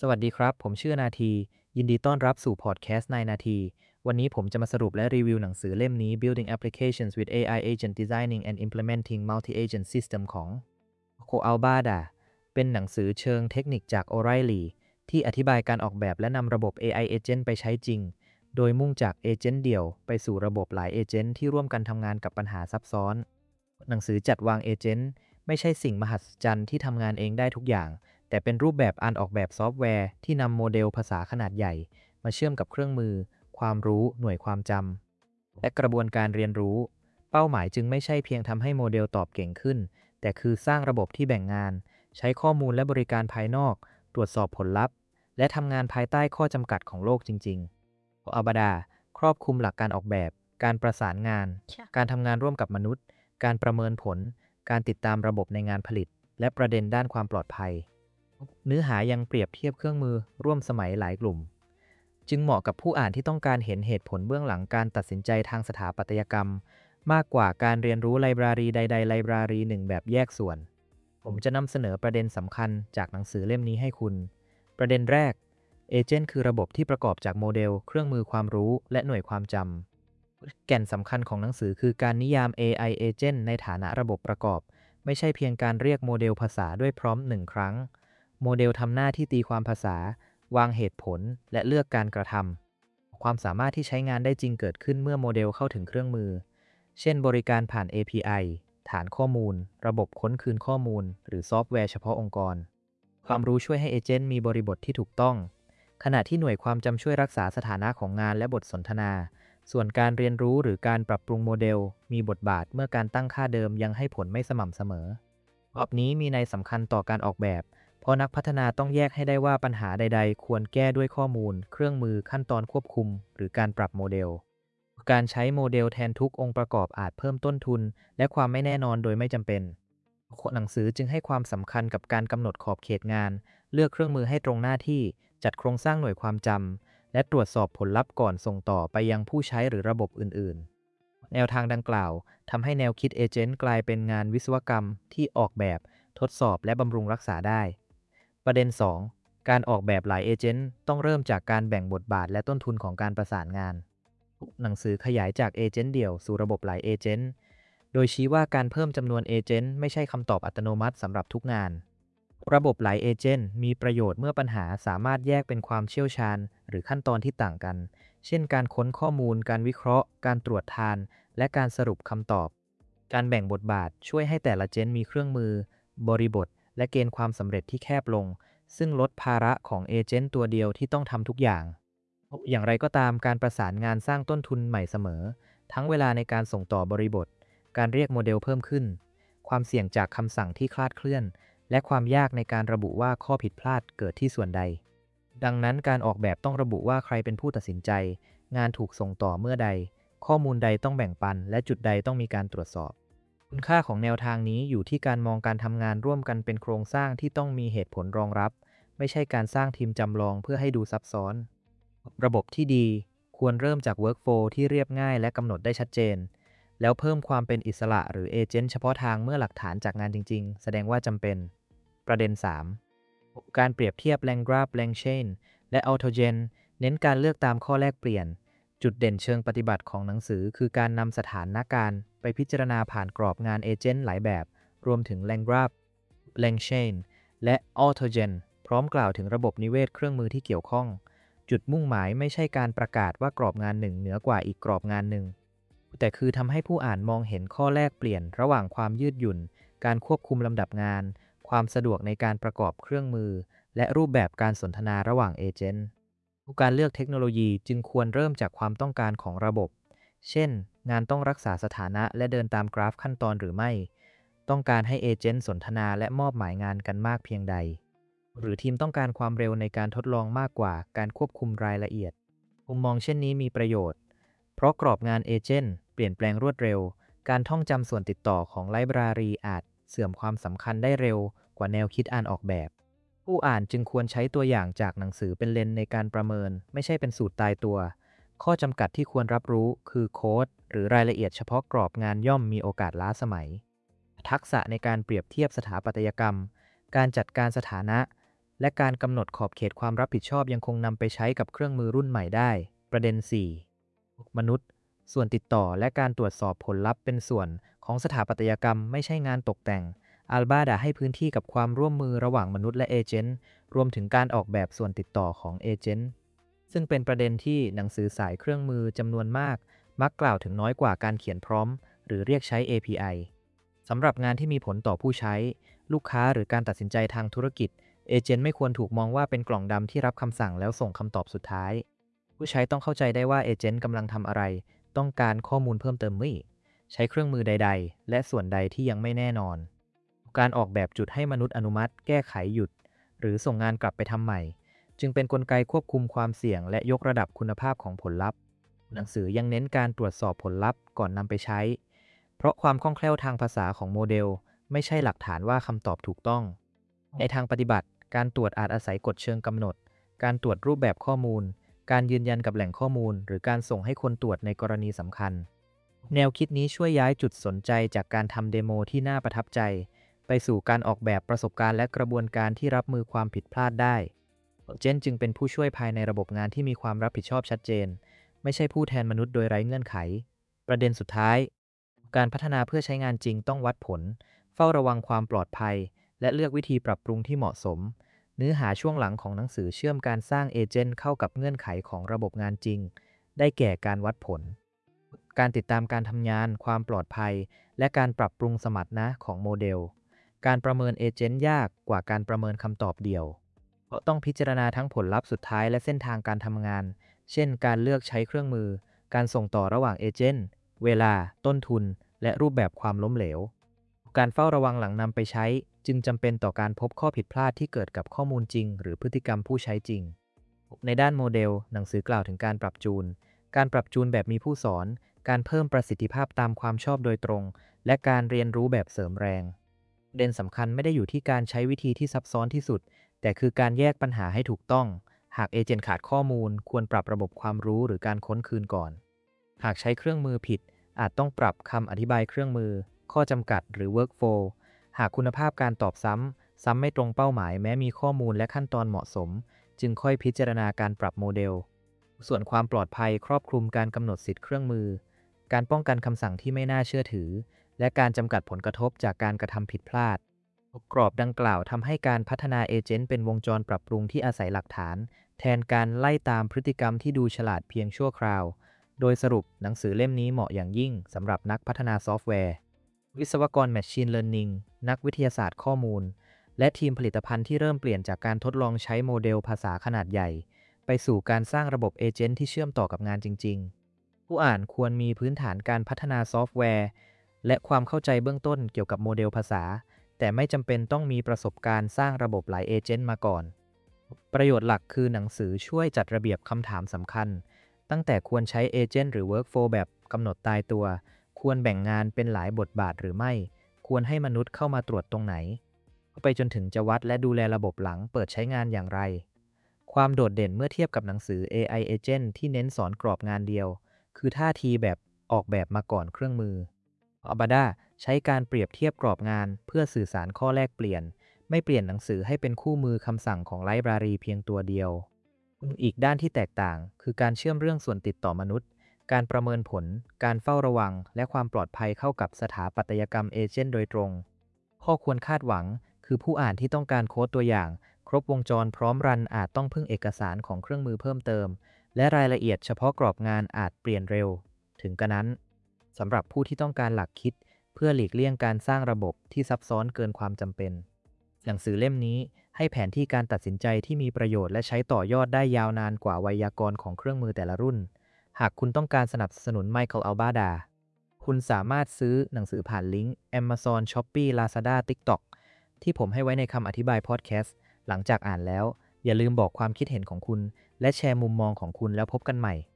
สวัสดีครับ ผมชื่อนาทียินดีต้อนรับสู่พอดแคสต์นายนาทีวันนี้ผมจะมาสรุปและรีวิวหนังสือเล่มนี้ Building Applications with AI Agent Designing and Implementing Multi-Agent System ของ Ko Albada เป็นหนังสือเชิงเทคนิคจาก O'Reilly ที่อธิบายการออกแบบและนำระบบ AI Agent ไปใช้จริง โดยมุ่งจากเอเจนต์เดี่ยวไปสู่ระบบหลายเอเจนต์ที่ร่วมกันทำงานกับปัญหาซับซ้อนหนังสือจัดวางเอเจนต์ไม่ใช่สิ่งมหัศจรรย์ที่ทำงานเองได้ทุกอย่าง แต่เป็นรูปแบบการออกแบบซอฟต์แวร์ที่นำโมเดลภาษาขนาดใหญ่มาเชื่อมกับเครื่องมือความรู้หน่วยความจำและกระบวนการเรียนรู้เป้าหมายจึงไม่ใช่เพียงทำให้โมเดลตอบเก่งขึ้นแต่คือสร้างระบบที่แบ่งงานใช้ข้อมูลและบริการภายนอกตรวจสอบผลลัพธ์และทำงานภายใต้ข้อจำกัดของโลกจริงๆอัลบาดาครอบคลุมหลักการออกแบบการประสานงานการทำงานร่วมกับมนุษย์การประเมินผลการติดตามระบบในงานผลิตและประเด็นด้านความปลอดภัย เนื้อหายังเปรียบเทียบเครื่องมือร่วมสมัยหลายกลุ่มจึงเหมาะกับผู้อ่านที่ต้องการเห็นเหตุผลเบื้องหลังการตัดสินใจทางสถาปัตยกรรมมากกว่าการเรียนรู้ไลบรารีใดๆไลบรารีหนึ่งแบบแยกส่วนผมจะนำเสนอประเด็นสำคัญจากหนังสือเล่มนี้ให้คุณประเด็นแรกเอเจนต์คือระบบที่ประกอบจากโมเดลเครื่องมือความรู้และหน่วยความจำแก่นสำคัญของหนังสือคือการนิยาม AI Agent ในฐานะระบบประกอบไม่ใช่เพียงการเรียกโมเดลภาษาด้วยพร้อมหนึ่งครั้ง โมเดลทำหน้าที่ตีความภาษาวางเหตุผลและเลือกการกระทำความสามารถที่ใช้งานได้จริงเกิดขึ้นเมื่อโมเดลเข้าถึงเครื่องมือเช่นบริการผ่าน API ฐานข้อมูลระบบค้นคืนข้อมูลหรือซอฟต์แวร์เฉพาะองค์กรความรู้ช่วยให้เอเจนต์มีบริบทที่ถูกต้องขณะที่หน่วยความจำช่วยรักษาสถานะของงานและบทสนทนาส่วนการเรียนรู้หรือการปรับปรุงโมเดลมีบทบาทเมื่อการตั้งค่าเดิมยังให้ผลไม่สม่ำเสมอรอบนี้มีนัยสำคัญต่อการออกแบบเพราะนักพัฒนาต้องแยกให้ได้ว่าปัญหาใดๆควรแก้ด้วยข้อมูลเครื่องมือขั้นตอนควบคุมหรือการปรับโมเดลการใช้โมเดลแทนทุกองค์ประกอบอาจเพิ่มต้นทุนและความไม่แน่นอนโดยไม่จำเป็นหนังสือจึงให้ความสำคัญกับการกำหนดขอบเขตงานเลือกเครื่องมือให้ตรงหน้าที่จัดโครงสร้างหน่วยความจำและตรวจสอบผลลัพธ์ก่อนส่งต่อไปยังผู้ใช้หรือระบบอื่นๆแนวทางดังกล่าวทำให้แนวคิดเอเจนต์กลายเป็นงานวิศวกรรมที่ออกแบบทดสอบและบำรุงรักษาได้ ประเด็น 2 การออกแบบหลายเอเจนต์ต้องเริ่มจากการแบ่งบทบาทและต้นทุนของการประสานงานหนังสือขยายจากเอเจนต์เดี่ยวสู่ระบบหลายเอเจนต์โดยชี้ว่าการเพิ่มจำนวนเอเจนต์ไม่ใช่คำตอบอัตโนมัติสำหรับทุกงานระบบหลายเอเจนต์มีประโยชน์เมื่อปัญหาสามารถแยกเป็นความเชี่ยวชาญหรือขั้นตอนที่ต่างกันเช่นการค้นข้อมูลการวิเคราะห์การตรวจทานและการสรุปคำตอบการแบ่งบทบาทช่วยให้แต่ละเจนมีเครื่องมือบริบทและเกณฑ์ความสำเร็จที่แคบลง ซึ่งลดภาระของเอเจนต์ตัวเดียวที่ต้องทำทุกอย่าง อย่างไรก็ตามการประสานงานสร้างต้นทุนใหม่เสมอ ทั้งเวลาในการส่งต่อบริบท การเรียกโมเดลเพิ่มขึ้น ความเสี่ยงจากคำสั่งที่คลาดเคลื่อน และความยากในการระบุว่าข้อผิดพลาดเกิดที่ส่วนใด ดังนั้นการออกแบบต้องระบุว่าใครเป็นผู้ตัดสินใจ งานถูกส่งต่อเมื่อใด ข้อมูลใดต้องแบ่งปัน และจุดใดต้องมีการตรวจสอบ คุณค่าของแนวทางนี้อยู่ที่การมองการทำงานร่วมกันเป็นโครงสร้างที่ต้องมีเหตุผลรองรับ ไม่ใช่การสร้างทีมจำลองเพื่อให้ดูซับซ้อน ระบบที่ดีควรเริ่มจาก Workflow ที่เรียบง่ายและกำหนดได้ชัดเจน แล้วเพิ่มความเป็นอิสระหรือเอเจนต์เฉพาะทางเมื่อหลักฐานจากงานจริงๆ แสดงว่าจำเป็น ประเด็น 3 การเปรียบเทียบ LangGraph LangChain และ AutoGen เน้นการเลือกตามข้อแลกเปลี่ยน จุดเด่นเชิงปฏิบัติของหนังสือคือการนำสถานการณ์ไปพิจารณาผ่านกรอบงานเอเจนต์หลายแบบ รวมถึง LangGraph LangChain และ AutoGen พร้อมกล่าวถึงระบบนิเวศเครื่องมือที่เกี่ยวข้อง จุดมุ่งหมายไม่ใช่การประกาศว่ากรอบงานหนึ่งเหนือกว่าอีกกรอบงานหนึ่ง แต่คือทำให้ผู้อ่านมองเห็นข้อแลกเปลี่ยนระหว่างความยืดหยุ่น การควบคุมลำดับงาน ความสะดวกในการประกอบเครื่องมือ และรูปแบบการสนทนาระหว่างเอเจนต์การเลือกเทคโนโลยีจึงควรเริ่มจากความต้องการของระบบ เช่น งานต้องรักษาสถานะและเดินตามกราฟขั้นตอนหรือไม่ ต้องการให้เอเจนต์สนทนาและมอบหมายงานกันมากเพียงใด หรือทีมต้องการความเร็วในการทดลองมากกว่าการควบคุมรายละเอียดมุมมองเช่นนี้มีประโยชน์ เพราะกรอบงานเอเจนต์เปลี่ยนแปลงรวดเร็ว การท่องจำส่วนติดต่อของไลบรารีอาจเสื่อมความสำคัญได้เร็วกว่าแนวคิดออกแบบ ผู้อ่านจึงควรใช้ตัวอย่างจากหนังสือเป็นเลนส์ในการประเมินไม่ใช่เป็นสูตรตายตัว ข้อจำกัดที่ควรรับรู้คือโค้ดหรือรายละเอียดเฉพาะกรอบงานย่อมมีโอกาสล้าสมัย ทักษะในการเปรียบเทียบสถาปัตยกรรม การจัดการสถานะและการกำหนดขอบเขตความรับผิดชอบยังคงนำไปใช้กับเครื่องมือรุ่นใหม่ได้ประเด็น 4. มนุษย์ส่วนติดต่อและการตรวจสอบผลลัพธ์เป็นส่วนของสถาปัตยกรรมไม่ใช่งานตกแต่งอัลบาดาให้พื้นที่กับความร่วมมือระหว่างมนุษย์และเอเจนต์รวมถึงการออกแบบส่วนติดต่อของเอเจนต์ซึ่งเป็นประเด็นที่หนังสือสายเครื่องมือจำนวนมากมักกล่าวถึงน้อยกว่าการเขียนพร้อมหรือเรียกใช้ API สำหรับงานที่มีผลต่อผู้ใช้ลูกค้าหรือการตัดสินใจทางธุรกิจเอเจนต์ไม่ควรถูกมองว่าเป็นกล่องดำที่รับคำสั่งแล้วส่งคำตอบสุดท้ายผู้ใช้ต้องเข้าใจได้ว่าเอเจนต์กำลังทำอะไรต้องการข้อมูลเพิ่มเติมไหมใช้เครื่องมือใดๆและส่วนใดที่ยังไม่แน่นอนการออกแบบจุดให้มนุษย์อนุมัติแก้ไขหยุดหรือส่งงานกลับไปทำใหม่จึงเป็นกลไกควบคุมความเสี่ยงและยกระดับคุณภาพของผลลัพธ์หนังสือยังเน้นการตรวจสอบผลลัพธ์ก่อนนำไปใช้เพราะความคล่องแคล่วทางภาษาของโมเดลไม่ใช่หลักฐานว่าคำตอบถูกต้องในทางปฏิบัติการตรวจอาจอาศัยกฎเชิงกำหนดการตรวจรูปแบบข้อมูลการยืนยันกับแหล่งข้อมูลหรือการส่งให้คนตรวจในกรณีสำคัญแนวคิดนี้ช่วยย้ายจุดสนใจจากการทำเดโมที่น่าประทับใจไปสู่การออกแบบประสบการณ์และกระบวนการที่รับมือความผิดพลาดได้เจนจึงเป็นผู้ช่วยภายในระบบงานที่มีความรับผิดชอบชัดเจนไม่ใช่ผู้แทนมนุษย์โดยไร้เงื่อนไขประเด็นสุดท้ายการพัฒนาเพื่อใช้งานจริงต้องวัดผลเฝ้าระวังความปลอดภัยและเลือกวิธีปรับปรุงที่เหมาะสมเนื้อหาช่วงหลังของหนังสือเชื่อมการสร้างเอเจนต์เข้ากับเงื่อนไขของระบบงานจริงได้แก่การวัดผลการติดตามการทำงานความปลอดภัยและการปรับปรุงสมรรถนะของโมเดลการประเมินเอเจนต์ยากกว่าการประเมินคำตอบเดียวเพราะต้องพิจารณาทั้งผลลัพธ์สุดท้ายและเส้นทางการทำงานเช่นการเลือกใช้เครื่องมือการส่งต่อระหว่างเอเจนต์เวลาต้นทุนและรูปแบบความล้มเหลวการเฝ้าระวังหลังนำไปใช้จึงจำเป็นต่อการพบข้อผิดพลาดที่เกิดกับข้อมูลจริงหรือพฤติกรรมผู้ใช้จริงในด้านโมเดลหนังสือกล่าวถึงการปรับจูนแบบมีผู้สอนการเพิ่มประสิทธิภาพตามความชอบโดยตรงและการเรียนรู้แบบเสริมแรงประเด็นสำคัญไม่ได้อยู่ที่การใช้วิธีที่ซับซ้อนที่สุดแต่คือการแยกปัญหาให้ถูกต้องหากเอเจนต์ขาดข้อมูลควรปรับระบบความรู้หรือการค้นคืนก่อนหากใช้เครื่องมือผิดอาจต้องปรับคำอธิบายเครื่องมือข้อจำกัดหรือ workflow หากคุณภาพการตอบซ้ำไม่ตรงเป้าหมายแม้มีข้อมูลและขั้นตอนเหมาะสมจึงค่อยพิจารณาการปรับโมเดลส่วนความปลอดภัยครอบคลุมการกำหนดสิทธิ์เครื่องมือการป้องกันคำสั่งที่ไม่น่าเชื่อถือและการจำกัดผลกระทบจากการกระทำผิดพลาดกรอบดังกล่าวทำให้การพัฒนาเอเจนต์เป็นวงจรปรับปรุงที่อาศัยหลักฐานแทนการไล่ตามพฤติกรรมที่ดูฉลาดเพียงชั่วคราวโดยสรุปหนังสือเล่มนี้เหมาะอย่างยิ่งสำหรับนักพัฒนาซอฟต์แวร์วิศวกร Machine Learning นักวิทยาศาสตร์ข้อมูลและทีมผลิตภัณฑ์ที่เริ่มเปลี่ยนจากการทดลองใช้โมเดลภาษาขนาดใหญ่ไปสู่การสร้างระบบเอเจนต์ที่เชื่อมต่อกับงานจริงๆผู้อ่านควรมีพื้นฐานการพัฒนาซอฟต์แวร์และความเข้าใจเบื้องต้นเกี่ยวกับโมเดลภาษาแต่ไม่จำเป็นต้องมีประสบการณ์สร้างระบบหลายเอเจนต์มาก่อนประโยชน์หลักคือหนังสือช่วยจัดระเบียบคำถามสำคัญตั้งแต่ควรใช้เอเจนต์หรือ workflow แบบกำหนดตายตัวควรแบ่งงานเป็นหลายบทบาทหรือไม่ควรให้มนุษย์เข้ามาตรวจตรงไหนไปจนถึงจะวัดและดูแลระบบหลังเปิดใช้งานอย่างไรความโดดเด่นเมื่อเทียบกับหนังสือ AI Agent ที่เน้นสอนกรอบงานเดียวคือท่าทีแบบออกแบบมาก่อนเครื่องมือAbada ใช้การเปรียบเทียบกรอบงานเพื่อสื่อสารข้อแลกเปลี่ยนไม่เปลี่ยนหนังสือให้เป็นคู่มือคำสั่งของไลบรารีเพียงตัวเดียวอีกด้านที่แตกต่างคือการเชื่อมเรื่องส่วนติดต่อมนุษย์การประเมินผลการเฝ้าระวังและความปลอดภัยเข้ากับสถาปัตยกรรมเอเจนต์โดยตรงข้อควรคาดหวังคือผู้อ่านที่ต้องการโค้ดตัวอย่างครบวงจรพร้อมรันอาจต้องพึ่งเอกสารของเครื่องมือเพิ่มเติมและรายละเอียดเฉพาะกรอบงานอาจเปลี่ยนเร็วถึงกระนั้นสำหรับผู้ที่ต้องการหลักคิดเพื่อหลีกเลี่ยงการสร้างระบบที่ซับซ้อนเกินความจำเป็นหนังสือเล่มนี้ให้แผนที่การตัดสินใจที่มีประโยชน์และใช้ต่อยอดได้ยาวนานกว่าไวยากรณ์ของเครื่องมือแต่ละรุ่นหากคุณต้องการสนับสนุนไมเคิล อัลบาดาคุณสามารถซื้อหนังสือผ่านลิงก์ Amazon Shopee Lazada TikTok ที่ผมให้ไว้ในคำอธิบายพอดแคสต์หลังจากอ่านแล้วอย่าลืมบอกความคิดเห็นของคุณและแชร์มุมมองของคุณแล้วพบกันใหม่